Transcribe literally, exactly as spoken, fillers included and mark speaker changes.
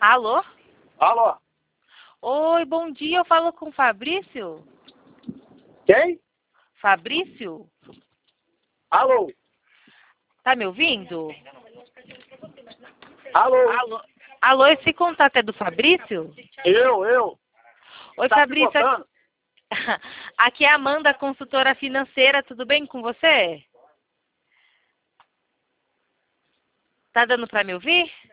Speaker 1: Alô?
Speaker 2: Alô?
Speaker 1: Oi, bom dia. Eu falo com o Fabrício?
Speaker 2: Quem?
Speaker 1: Fabrício?
Speaker 2: Alô?
Speaker 1: Tá me ouvindo?
Speaker 2: Alô?
Speaker 1: Alô? Alô, esse contato é do Fabrício?
Speaker 2: Eu, eu.
Speaker 1: Oi,
Speaker 2: Tá
Speaker 1: Fabrício.
Speaker 2: picotando?
Speaker 1: Aqui é a Amanda, consultora financeira. Tudo bem com você? Tá dando para me ouvir?